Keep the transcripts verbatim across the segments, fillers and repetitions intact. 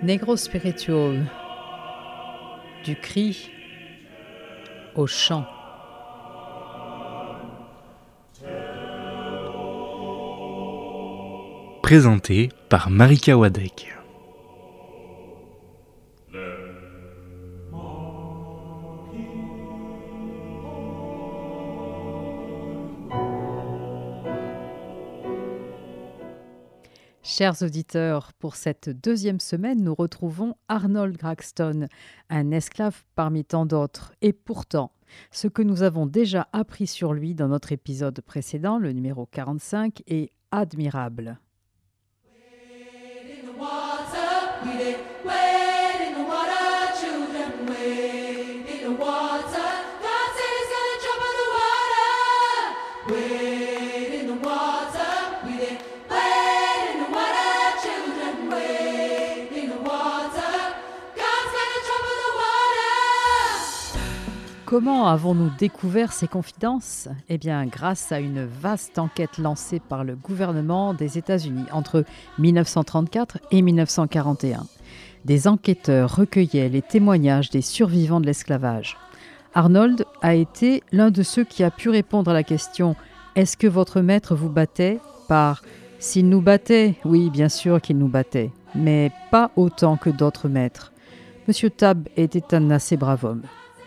Negro Spiritual, du cri au chant. Présenté par Marika Wadek. Chers auditeurs, pour cette deuxième semaine, nous retrouvons Arnold Graxton, un esclave parmi tant d'autres. Et pourtant, ce que nous avons déjà appris sur lui dans notre épisode précédent, le numéro quarante-cinq, est admirable. Comment avons-nous découvert ces confidences ? Eh bien, grâce à une vaste enquête lancée par le gouvernement des États-Unis entre dix-neuf cent trente-quatre et dix-neuf cent quarante et un. Des enquêteurs recueillaient les témoignages des survivants de l'esclavage. Arnold a été l'un de ceux qui a pu répondre à la question « Est-ce que votre maître vous battait ?» par « S'il nous battait, oui, bien sûr qu'il nous battait, mais pas autant que d'autres maîtres. » Monsieur Tabb était un assez brave homme.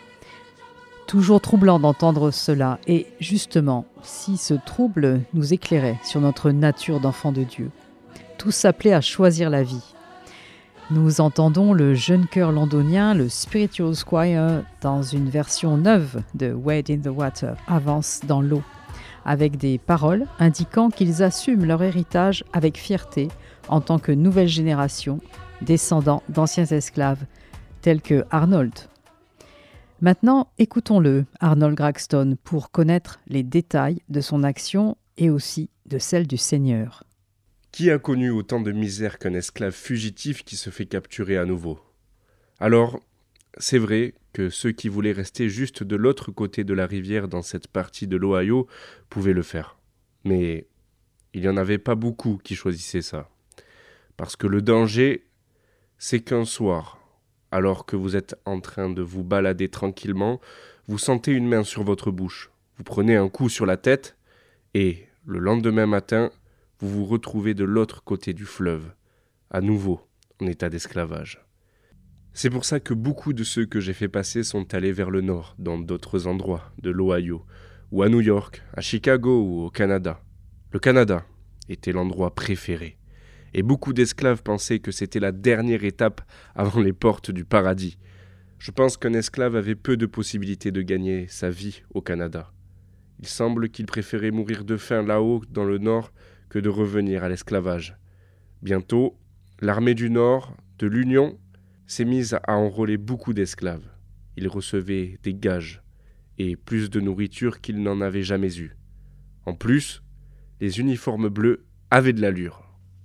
Toujours troublant d'entendre cela, et justement, si ce trouble nous éclairait sur notre nature d'enfant de Dieu, tous appelés à choisir la vie. Nous entendons le jeune chœur londonien, le Spiritual Choir, dans une version neuve de Wade in the Water, avance dans l'eau, avec des paroles indiquant qu'ils assument leur héritage avec fierté en tant que nouvelle génération, descendants d'anciens esclaves, tels que Arnold. Maintenant, écoutons-le, Arnold Graxton, pour connaître les détails de son action et aussi de celle du Seigneur. Qui a connu autant de misère qu'un esclave fugitif qui se fait capturer à nouveau ? Alors, c'est vrai que ceux qui voulaient rester juste de l'autre côté de la rivière dans cette partie de l'Ohio pouvaient le faire. Mais il n'y en avait pas beaucoup qui choisissaient ça. Parce que le danger, c'est qu'un soir, alors que vous êtes en train de vous balader tranquillement, vous sentez une main sur votre bouche. Vous prenez un coup sur la tête et, le lendemain matin, vous vous retrouvez de l'autre côté du fleuve, à nouveau en état d'esclavage. C'est pour ça que beaucoup de ceux que j'ai fait passer sont allés vers le nord, dans d'autres endroits de l'Ohio, ou à New York, à Chicago ou au Canada. Le Canada était l'endroit préféré. Et beaucoup d'esclaves pensaient que c'était la dernière étape avant les portes du paradis. Je pense qu'un esclave avait peu de possibilités de gagner sa vie au Canada. Il semble qu'il préférait mourir de faim là-haut dans le nord que de revenir à l'esclavage. Bientôt, l'armée du Nord, de l'Union, s'est mise à enrôler beaucoup d'esclaves. Ils recevaient des gages et plus de nourriture qu'ils n'en avaient jamais eu. En plus, les uniformes bleus avaient de l'allure.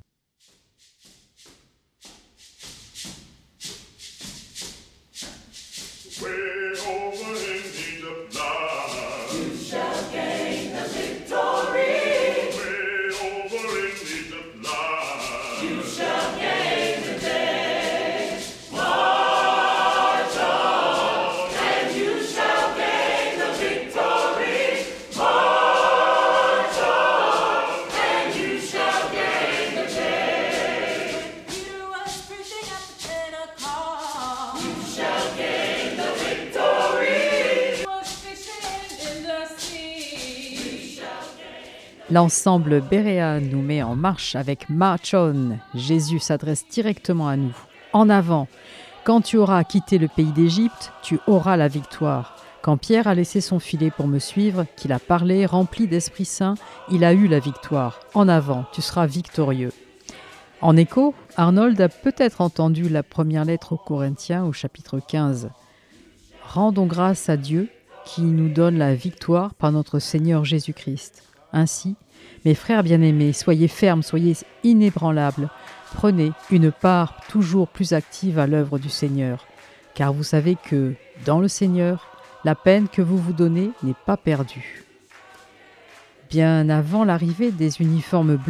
L'ensemble Berea nous met en marche avec March On. Jésus s'adresse directement à nous. En avant, quand tu auras quitté le pays d'Égypte, tu auras la victoire. Quand Pierre a laissé son filet pour me suivre, qu'il a parlé, rempli d'Esprit Saint, il a eu la victoire. En avant, tu seras victorieux. En écho, Arnold a peut-être entendu la première lettre aux Corinthiens au chapitre quinze. Rendons grâce à Dieu qui nous donne la victoire par notre Seigneur Jésus-Christ. Ainsi, mes frères bien-aimés, soyez fermes, soyez inébranlables. Prenez une part toujours plus active à l'œuvre du Seigneur, car vous savez que, dans le Seigneur, la peine que vous vous donnez n'est pas perdue. Bien avant l'arrivée des uniformes bleus,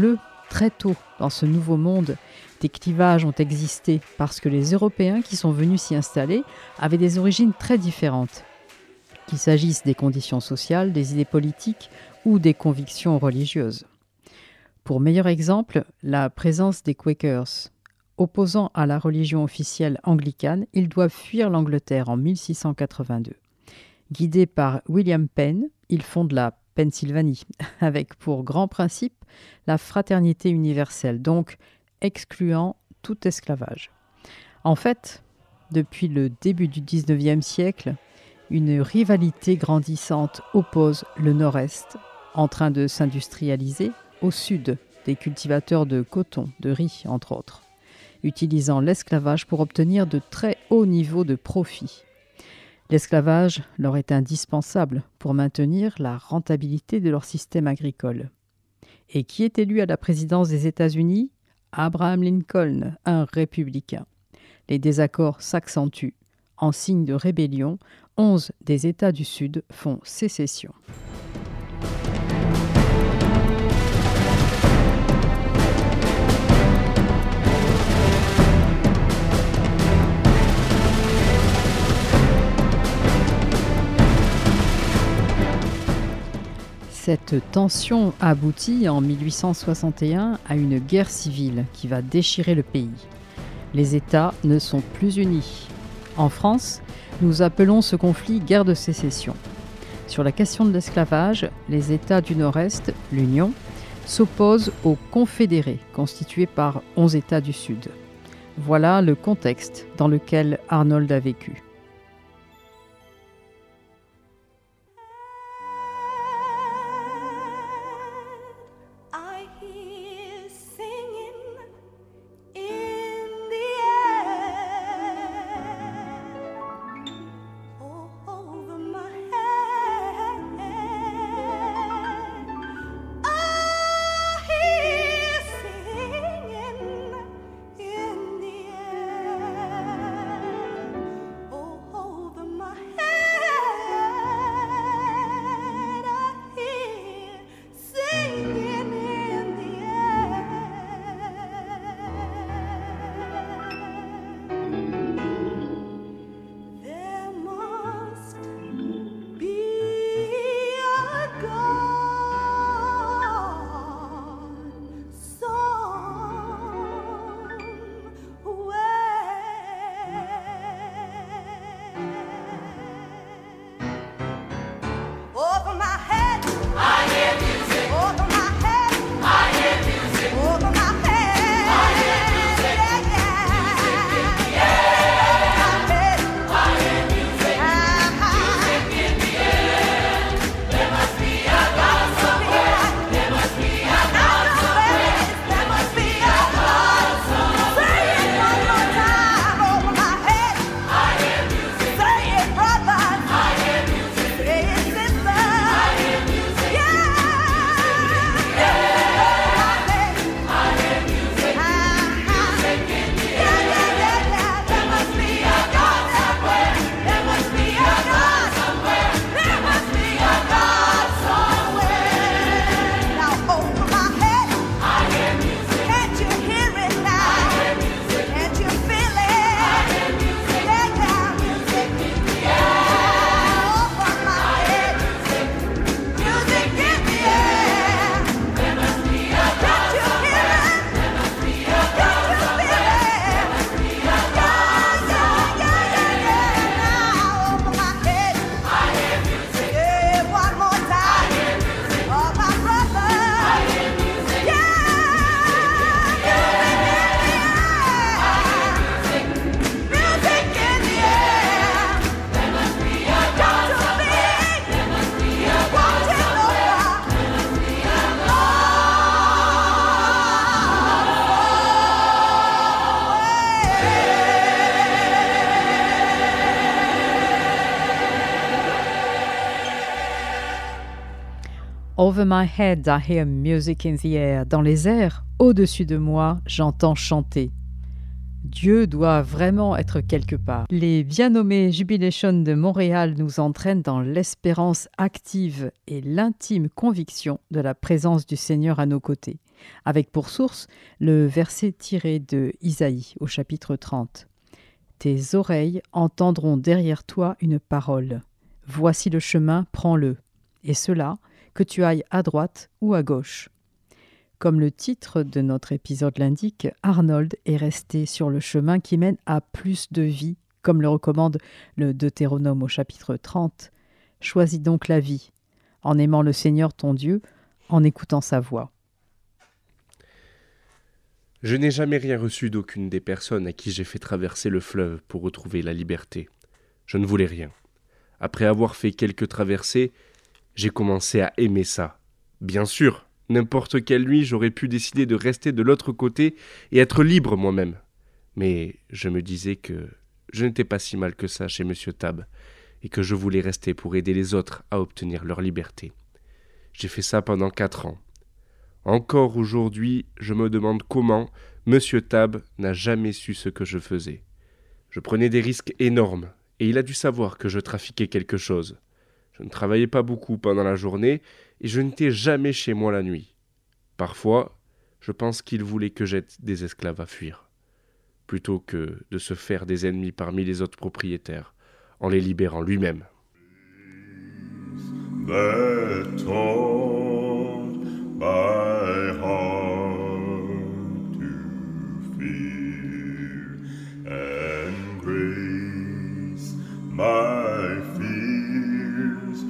très tôt dans ce nouveau monde, des clivages ont existé parce que les Européens qui sont venus s'y installer avaient des origines très différentes, qu'il s'agisse des conditions sociales, des idées politiques ou des convictions religieuses. Pour meilleur exemple, la présence des Quakers. Opposant à la religion officielle anglicane, ils doivent fuir l'Angleterre en mille six cent quatre-vingt-deux. Guidés par William Penn, ils fondent la Pennsylvanie, avec pour grand principe la fraternité universelle, donc excluant tout esclavage. En fait, depuis le début du dix-neuvième siècle, une rivalité grandissante oppose le nord-est, en train de s'industrialiser, au sud, des cultivateurs de coton, de riz, entre autres, utilisant l'esclavage pour obtenir de très hauts niveaux de profit. L'esclavage leur est indispensable pour maintenir la rentabilité de leur système agricole. Et qui est élu à la présidence des États-Unis ? Abraham Lincoln, un républicain. Les désaccords s'accentuent. En signe de rébellion, onze des États du Sud font sécession. Cette tension aboutit en mille huit cent soixante et un à une guerre civile qui va déchirer le pays. Les États ne sont plus unis. En France, nous appelons ce conflit guerre de sécession. Sur la question de l'esclavage, les États du Nord-Est, l'Union, s'opposent aux confédérés, constitués par onze États du Sud. Voilà le contexte dans lequel Arnold a vécu. Over my head, I hear music in the air. Dans les airs, au-dessus de moi, j'entends chanter. Dieu doit vraiment être quelque part. Les bien nommés Jubilation de Montréal nous entraînent dans l'espérance active et l'intime conviction de la présence du Seigneur à nos côtés. avec pour source le verset tiré de Isaïe au chapitre trente. « Tes oreilles entendront derrière toi une parole. Voici le chemin, prends-le. Et cela, que tu ailles à droite ou à gauche. » Comme le titre de notre épisode l'indique, Arnold est resté sur le chemin qui mène à plus de vie, comme le recommande le Deutéronome au chapitre trente. Choisis donc la vie, en aimant le Seigneur ton Dieu, en écoutant sa voix. Je n'ai jamais rien reçu d'aucune des personnes à qui j'ai fait traverser le fleuve pour retrouver la liberté. Je ne voulais rien. Après avoir fait quelques traversées, j'ai commencé à aimer ça. Bien sûr, n'importe quelle nuit, j'aurais pu décider de rester de l'autre côté et être libre moi-même. Mais je me disais que je n'étais pas si mal que ça chez Monsieur Tab et que je voulais rester pour aider les autres à obtenir leur liberté. J'ai fait ça pendant quatre ans. Encore aujourd'hui, je me demande comment Monsieur Tab n'a jamais su ce que je faisais. Je prenais des risques énormes et il a dû savoir que je trafiquais quelque chose. Je ne travaillais pas beaucoup pendant la journée et je n'étais jamais chez moi la nuit. Parfois, je pense qu'il voulait que j'aide des esclaves à fuir, plutôt que de se faire des ennemis parmi les autres propriétaires, en les libérant lui-même. That taught my heart to fear and grace my fears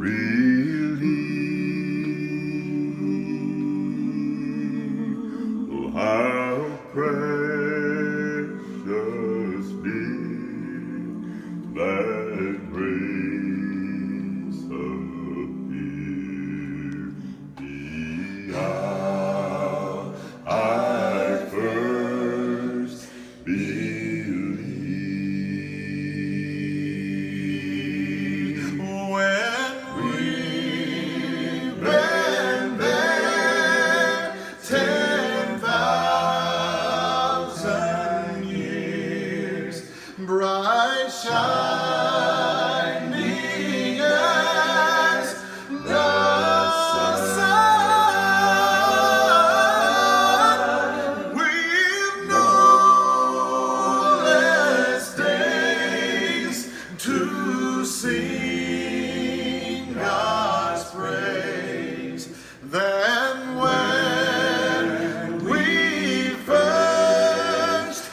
relieve. Oh, how precious did that grace appear the hour I first believed. When we've been there ten thousand years, bright shining as the sun, we've no less days to sing God's praise than when we first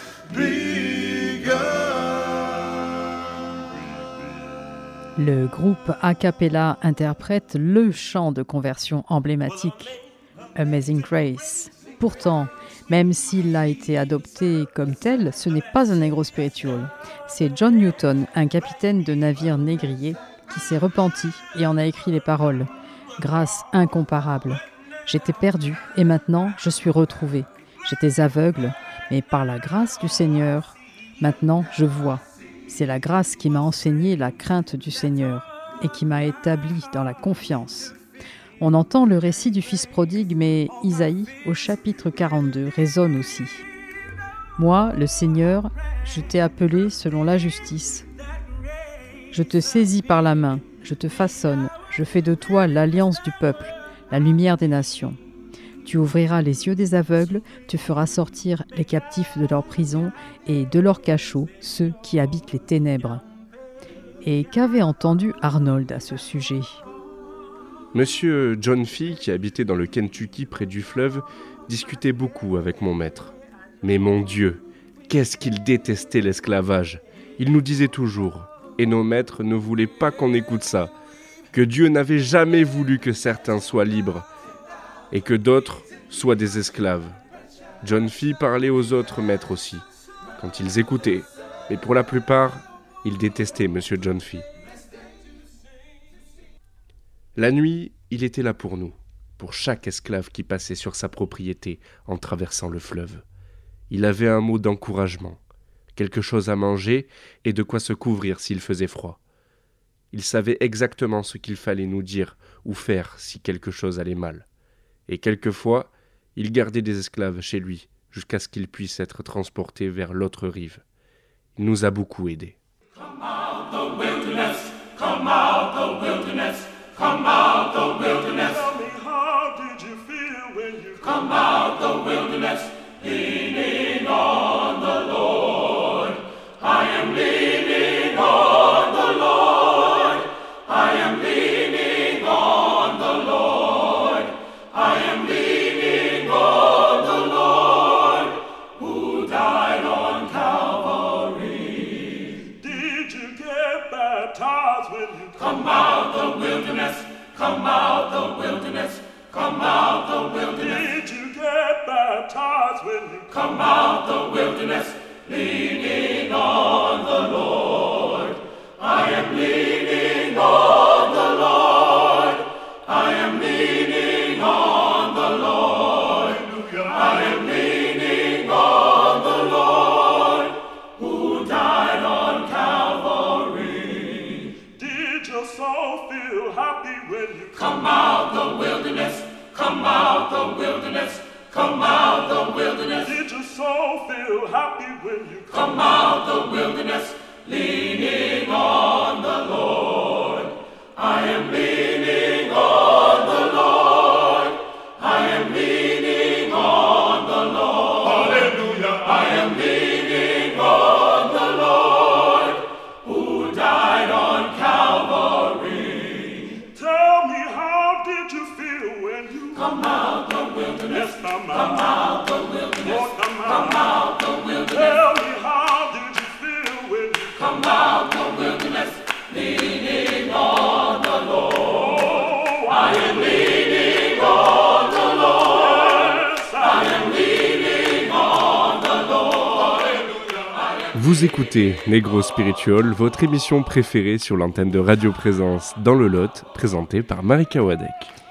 begun. Le groupe a cappella interprète le chant de conversion emblématique, Amazing Grace. Pourtant, même s'il a été adopté comme tel, ce n'est pas un negro spiritual. C'est John Newton, un capitaine de navire négrier, qui s'est repenti et en a écrit les paroles. Grâce incomparable. J'étais perdu et maintenant je suis retrouvé. J'étais aveugle, mais par la grâce du Seigneur, maintenant je vois. C'est la grâce qui m'a enseigné la crainte du Seigneur et qui m'a établi dans la confiance. On entend le récit du fils prodigue, mais Isaïe, au chapitre quarante-deux, résonne aussi. Moi, le Seigneur, je t'ai appelé selon la justice. Je te saisis par la main, je te façonne, je fais de toi l'alliance du peuple, la lumière des nations. Tu ouvriras les yeux des aveugles, tu feras sortir les captifs de leur prison et de leur cachot ceux qui habitent les ténèbres. Et qu'avait entendu Arnold à ce sujet ? Monsieur John Fee, qui habitait dans le Kentucky près du fleuve, discutait beaucoup avec mon maître. Mais mon Dieu, qu'est-ce qu'il détestait l'esclavage ! Il nous disait toujours, et nos maîtres ne voulaient pas qu'on écoute ça, que Dieu n'avait jamais voulu que certains soient libres, et que d'autres soient des esclaves. John Fee parlait aux autres maîtres aussi, quand ils écoutaient, mais pour la plupart, ils détestaient Monsieur John Fee. La nuit, il était là pour nous, pour chaque esclave qui passait sur sa propriété en traversant le fleuve. Il avait un mot d'encouragement, quelque chose à manger et de quoi se couvrir s'il faisait froid. Il savait exactement ce qu'il fallait nous dire ou faire si quelque chose allait mal. Et quelquefois, il gardait des esclaves chez lui jusqu'à ce qu'ils puissent être transportés vers l'autre rive. Il nous a beaucoup aidés. Come out the wilderness, come out the wilderness, come out the wilderness. Tell me, how did you feel when you come out the wilderness, leaning on the Lord. I am leaning on the Lord. I am leaning on the Lord. I am leaning on the Lord, who died on Calvary. Did you get baptized when you Come out the wilderness, come out the wilderness, come out the wilderness. Did you get baptized when you Come out the wilderness, leaning on the Lord. I am leaning on the Lord. I am leaning on the Lord. I am leaning on the Lord, who died on Calvary. Did your soul feel happy when you Come out the wilderness, come out the wilderness, come out the wilderness. Did your soul feel happy when you Come out the wilderness, leaning on the Lord. I am leaning on the Lord. I am leaning on the Lord. Hallelujah. I am leaning on the Lord, who died on Calvary. Tell me, how did you feel when you Come out the wilderness, Yes, come come out. out the wilderness, Lord, come come out. out the wilderness. Tell me, how did you feel when you Come out the wilderness, leaning on the Lord. Oh, I am leaning on the Lord. yes, I am leaning on the Lord. Hallelujah. Vous écoutez Negro Spiritual, votre émission préférée sur l'antenne de Radio Présence dans le Lot, présentée par Marika Wadek.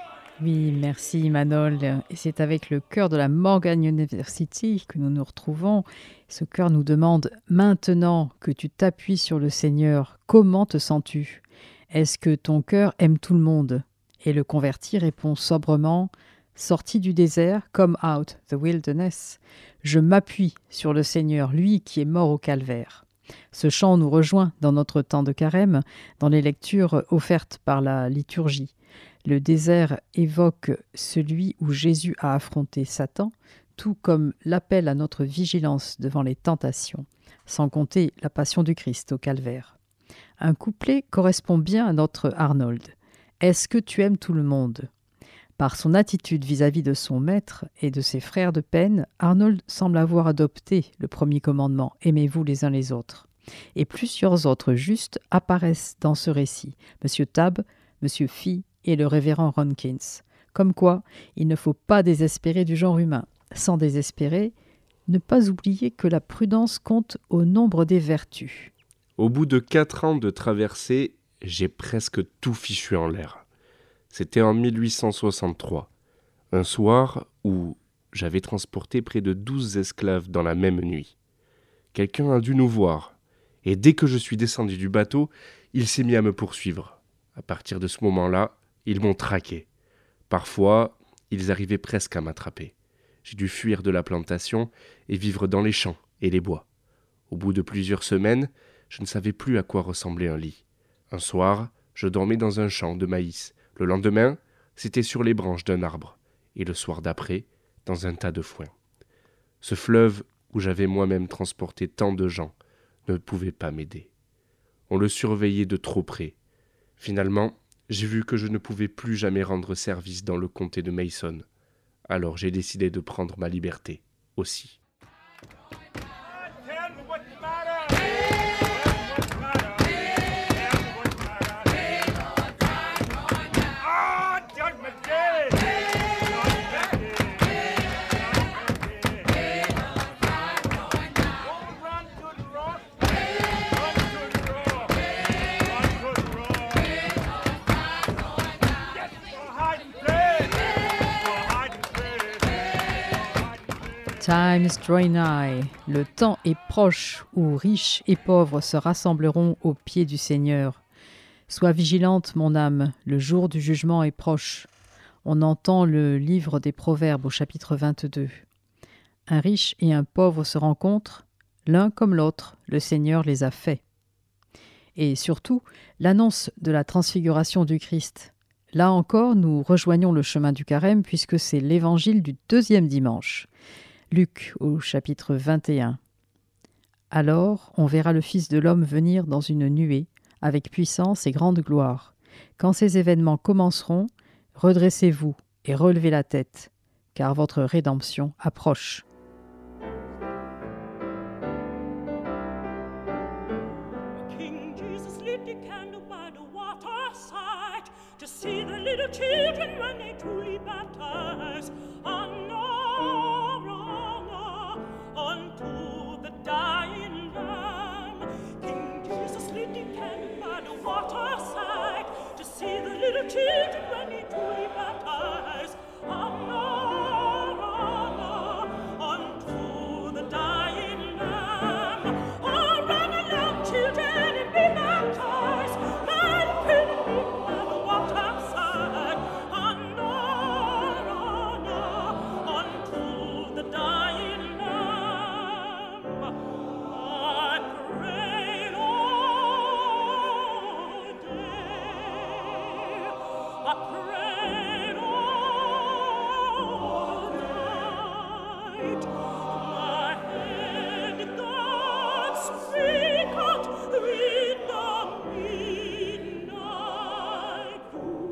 Oui, merci Manol. Et c'est avec le chœur de la Morgan University que nous nous retrouvons. Ce chœur nous demande « Maintenant que tu t'appuies sur le Seigneur, comment te sens-tu ? Est-ce que ton cœur aime tout le monde ?» Et le converti répond sobrement « Sorti du désert, come out the wilderness. Je m'appuie sur le Seigneur, lui qui est mort au calvaire. » Ce chant nous rejoint dans notre temps de carême, dans les lectures offertes par la liturgie. Le désert évoque celui où Jésus a affronté Satan, tout comme l'appel à notre vigilance devant les tentations, sans compter la passion du Christ au calvaire. Un couplet correspond bien à notre Arnold. « Est-ce que tu aimes tout le monde ?» Par son attitude vis-à-vis de son maître et de ses frères de peine, Arnold semble avoir adopté le premier commandement « Aimez-vous les uns les autres ». Et plusieurs autres justes apparaissent dans ce récit. Monsieur Tabb, Monsieur Fee et le révérend Ronkins. Comme quoi, il ne faut pas désespérer du genre humain. Sans désespérer, ne pas oublier que la prudence compte au nombre des vertus. Au bout de quatre ans de traversée, j'ai presque tout fichu en l'air. C'était en mille huit cent soixante-trois, un soir où j'avais transporté près de douze esclaves dans la même nuit. Quelqu'un a dû nous voir, et dès que je suis descendu du bateau, il s'est mis à me poursuivre. À partir de ce moment-là, ils m'ont traqué. Parfois, ils arrivaient presque à m'attraper. J'ai dû fuir de la plantation et vivre dans les champs et les bois. Au bout de plusieurs semaines, je ne savais plus à quoi ressemblait un lit. Un soir, je dormais dans un champ de maïs. Le lendemain, c'était sur les branches d'un arbre. Et le soir d'après, dans un tas de foin. Ce fleuve où j'avais moi-même transporté tant de gens ne pouvait pas m'aider. On le surveillait de trop près. Finalement, j'ai vu que je ne pouvais plus jamais rendre service dans le comté de Mason. Alors j'ai décidé de prendre ma liberté aussi. Time is drawing nigh. Le temps est proche où riches et pauvres se rassembleront aux pieds du Seigneur. Sois vigilante, mon âme, le jour du jugement est proche. On entend le livre des Proverbes au chapitre vingt-deux. Un riche et un pauvre se rencontrent, l'un comme l'autre, le Seigneur les a faits. Et surtout, l'annonce de la transfiguration du Christ. Là encore, nous rejoignons le chemin du carême puisque c'est l'évangile du deuxième dimanche. Luc au chapitre vingt et un. Alors, on verra le Fils de l'homme venir dans une nuée, avec puissance et grande gloire. Quand ces événements commenceront, redressez-vous et relevez la tête, car votre rédemption approche. King Jesus lit the candle by the waterside to see the little children when they truly baptize. Honor, honor unto the dying Lamb. King Jesus lit the candle by the waterside to see the little children when they truly baptize. Honor, honor unto the dying Lamb. Oh, run along, children, and be baptized. Man, pretty people by the waterside. Honor, honor unto the dying Lamb. I prayed all day. I prayed all night. My head did God speak out with the midnight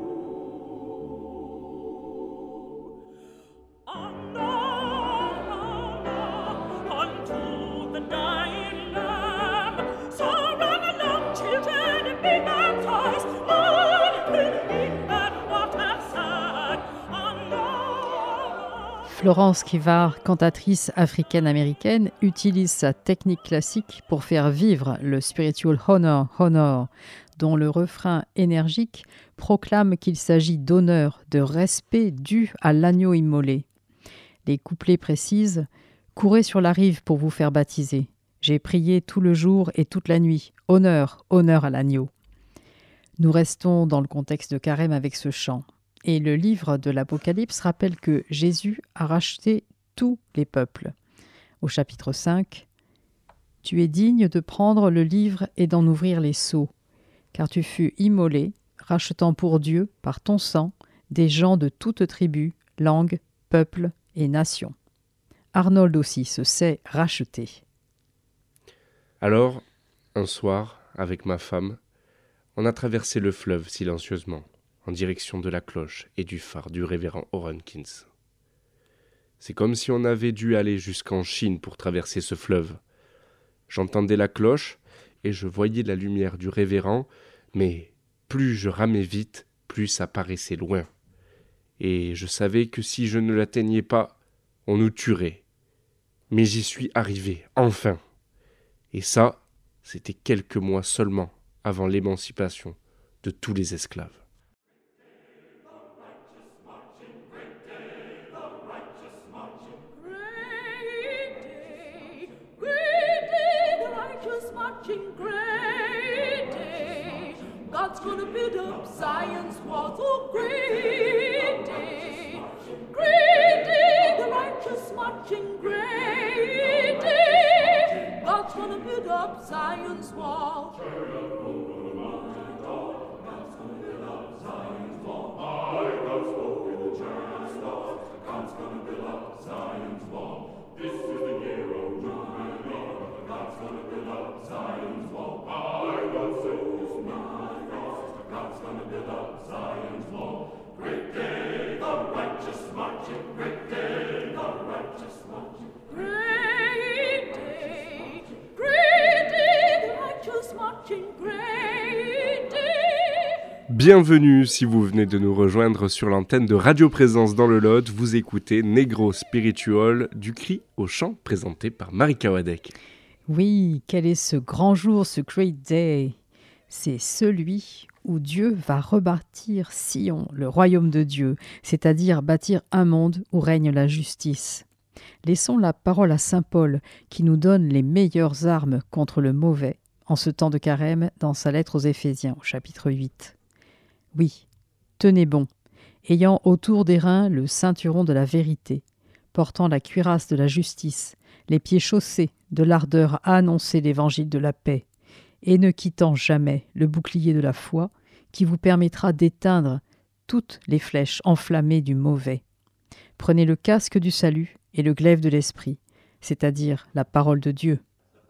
cool. Honor, honor unto the dying Lamb. So run along, children, and be baptized. Lord, bring me that waterside. Honor. Florence Kivard, cantatrice africaine-américaine, utilise sa technique classique pour faire vivre le spiritual honor, honor, dont le refrain énergique proclame qu'il s'agit d'honneur, de respect dû à l'agneau immolé. Les couplets précisent « Courez sur la rive pour vous faire baptiser. J'ai prié tout le jour et toute la nuit. Honneur, honneur à l'agneau. » Nous restons dans le contexte de carême avec ce chant. Et le livre de l'Apocalypse rappelle que Jésus a racheté tous les peuples. Au chapitre cinq, « Tu es digne de prendre le livre et d'en ouvrir les sceaux, car tu fus immolé, rachetant pour Dieu, par ton sang, des gens de toute tribu, langue, peuple et nation. » Arnold aussi se sait racheter. Alors, un soir, avec ma femme, on a traversé le fleuve silencieusement, en direction de la cloche et du phare du révérend Oronkins. C'est comme si on avait dû aller jusqu'en Chine pour traverser ce fleuve. J'entendais la cloche et je voyais la lumière du révérend, mais plus je ramais vite, plus ça paraissait loin. Et je savais que si je ne l'atteignais pas, on nous tuerait. Mais j'y suis arrivé, enfin. Et ça, c'était quelques mois seulement avant l'émancipation de tous les esclaves. Great day, great day, the righteous marching, great day. God's gonna build up Zion's walls, oh great day, great day, the righteous marching, great day. God's gonna build up Zion's wall. Great day, great day, the righteous marching, great day. Bienvenue si vous venez de nous rejoindre sur l'antenne de Radio Présence dans le Lot. Vous écoutez Negro Spiritual, du cri au chant, présenté par Marika Wadek. Oui, quel est ce grand jour, ce great day? C'est celui où Dieu va rebâtir Sion, le royaume de Dieu, c'est-à-dire bâtir un monde où règne la justice. Laissons la parole à saint Paul qui nous donne les meilleures armes contre le mauvais en ce temps de carême dans sa lettre aux Éphésiens au chapitre huit. Oui, tenez bon, ayant autour des reins le ceinturon de la vérité, portant la cuirasse de la justice, les pieds chaussés de l'ardeur à annoncer l'évangile de la paix, et ne quittant jamais le bouclier de la foi qui vous permettra d'éteindre toutes les flèches enflammées du mauvais. Prenez le casque du salut et le glaive de l'esprit, c'est-à-dire la parole de Dieu.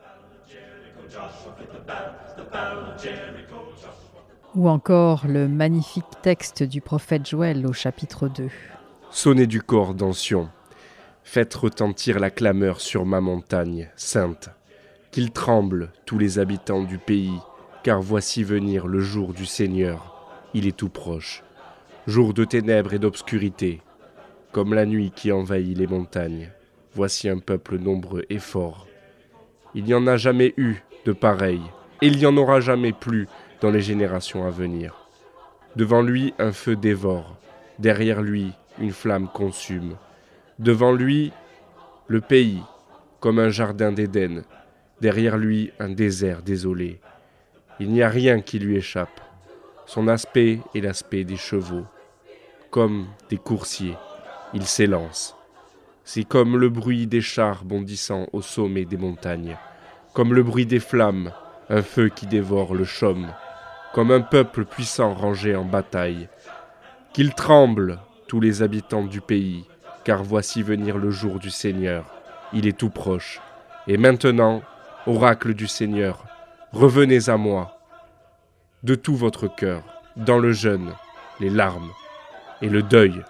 Ou encore le magnifique texte du prophète Joël au chapitre deux. Sonnez du corps dans Sion, faites retentir la clameur sur ma montagne sainte, qu'ils tremblent tous les habitants du pays, car voici venir le jour du Seigneur, il est tout proche. Jour de ténèbres et d'obscurité, comme la nuit qui envahit les montagnes, voici un peuple nombreux et fort. Il n'y en a jamais eu de pareil, et il n'y en aura jamais plus dans les générations à venir. Devant lui, un feu dévore, derrière lui, une flamme consume. Devant lui, le pays, comme un jardin d'Éden, derrière lui, un désert désolé. Il n'y a rien qui lui échappe. Son aspect est l'aspect des chevaux. Comme des coursiers, il s'élance. C'est comme le bruit des chars bondissant au sommet des montagnes, comme le bruit des flammes, un feu qui dévore le chaume, comme un peuple puissant rangé en bataille. Qu'ils tremblent, tous les habitants du pays, car voici venir le jour du Seigneur, il est tout proche. Et maintenant, oracle du Seigneur, revenez à moi, de tout votre cœur, dans le jeûne, les larmes et le deuil.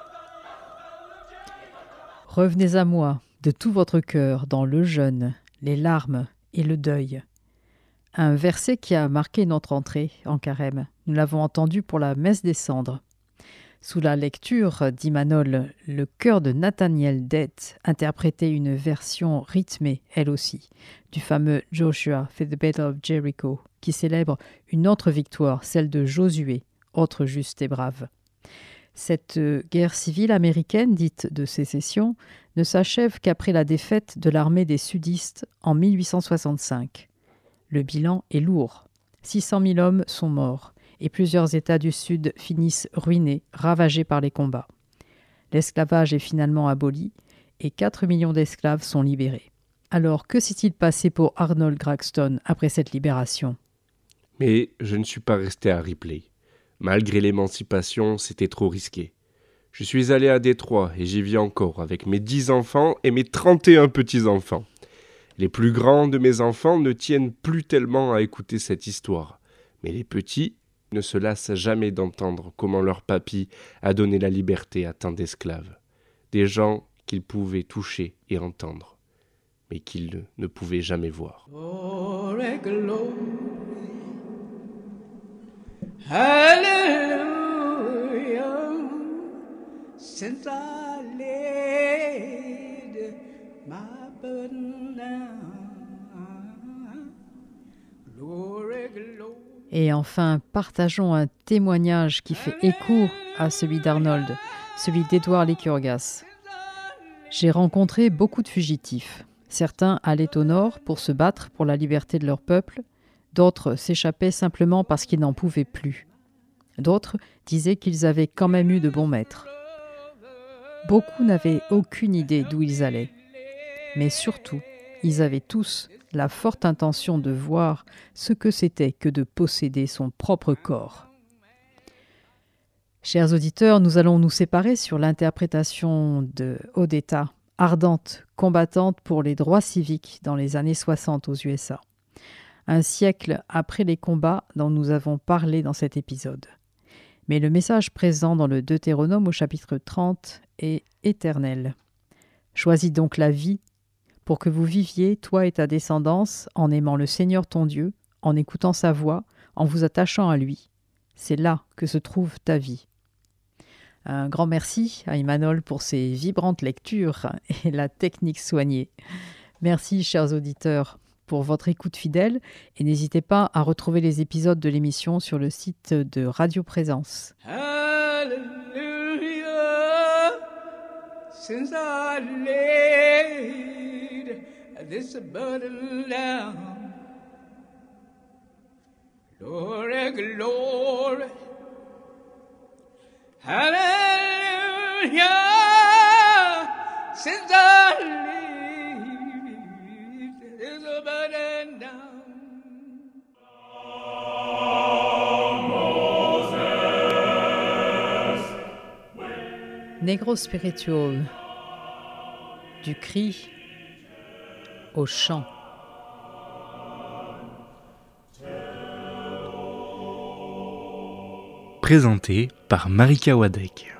Revenez à moi, de tout votre cœur, dans le jeûne, les larmes et le deuil. Un verset qui a marqué notre entrée en carême. Nous l'avons entendu pour la messe des cendres. Sous la lecture d'Imanol, le chœur de Nathaniel Dett interprétait une version rythmée, elle aussi, du fameux Joshua for the Battle of Jericho, qui célèbre une autre victoire, celle de Josué, autre juste et brave. Cette guerre civile américaine, dite de sécession, ne s'achève qu'après la défaite de l'armée des sudistes en mille huit cent soixante-cinq. Le bilan est lourd. six cent mille hommes sont morts et plusieurs États du Sud finissent ruinés, ravagés par les combats. L'esclavage est finalement aboli et quatre millions d'esclaves sont libérés. Alors, que s'est-il passé pour Arnold Gagston après cette libération ? Mais je ne suis pas resté à Ripley. Malgré l'émancipation, c'était trop risqué. Je suis allé à Détroit et j'y vis encore avec mes dix enfants et mes trente et un petits-enfants. Les plus grands de mes enfants ne tiennent plus tellement à écouter cette histoire, mais les petits ne se lassent jamais d'entendre comment leur papy a donné la liberté à tant d'esclaves, des gens qu'ils pouvaient toucher et entendre, mais qu'ils ne, ne pouvaient jamais voir. Glory, glory, hallelujah, since I laid my burden down. Glory, glory. Et enfin, partageons un témoignage qui fait écho à celui d'Arnold, celui d'Édouard Lycurgas. J'ai rencontré beaucoup de fugitifs. Certains allaient au nord pour se battre pour la liberté de leur peuple, d'autres s'échappaient simplement parce qu'ils n'en pouvaient plus. D'autres disaient qu'ils avaient quand même eu de bons maîtres. Beaucoup n'avaient aucune idée d'où ils allaient. Mais surtout, ils avaient tous la forte intention de voir ce que c'était que de posséder son propre corps. Chers auditeurs, nous allons nous séparer sur l'interprétation de Odetta, ardente combattante pour les droits civiques dans les années soixante aux U S A. Un siècle après les combats dont nous avons parlé dans cet épisode. Mais le message présent dans le Deutéronome au chapitre trente est éternel. Choisis donc la vie pour que vous viviez, toi et ta descendance, en aimant le Seigneur ton Dieu, en écoutant sa voix, en vous attachant à lui. C'est là que se trouve ta vie. Un grand merci à Imanol pour ses vibrantes lectures et la technique soignée. Merci, chers auditeurs, pour votre écoute fidèle et n'hésitez pas à retrouver les épisodes de l'émission sur le site de Radio Présence. Hallelujah, since I laid this burden down. Glory, glory, hallelujah, since I laid this burden down. Negro Spiritual, du cri au chant. Présenté par Marika Wadek.